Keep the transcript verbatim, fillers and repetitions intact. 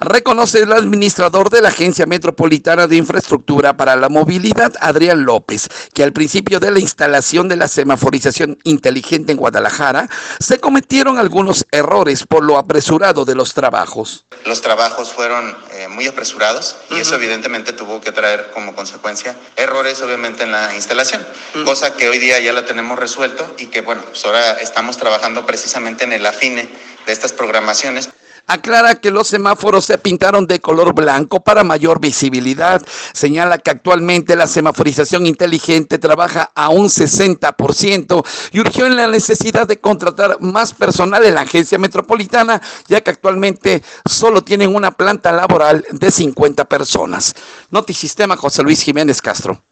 Reconoce el administrador de la Agencia Metropolitana de Infraestructura para la Movilidad, Adrián López, que al principio de la instalación de la semaforización inteligente en Guadalajara se cometieron algunos errores por lo apresurado de los trabajos. Los trabajos fueron eh, muy apresurados y uh-huh. eso evidentemente tuvo que traer como consecuencia errores obviamente en la instalación, uh-huh. cosa que hoy día ya la tenemos resuelto y que bueno, pues ahora estamos trabajando precisamente en el afine de estas programaciones. Aclara que los semáforos se pintaron de color blanco para mayor visibilidad. Señala que actualmente la semaforización inteligente trabaja a un sesenta por ciento y urgió en la necesidad de contratar más personal en la agencia metropolitana, ya que actualmente solo tienen una planta laboral de cincuenta personas. Notisistema, José Luis Jiménez Castro.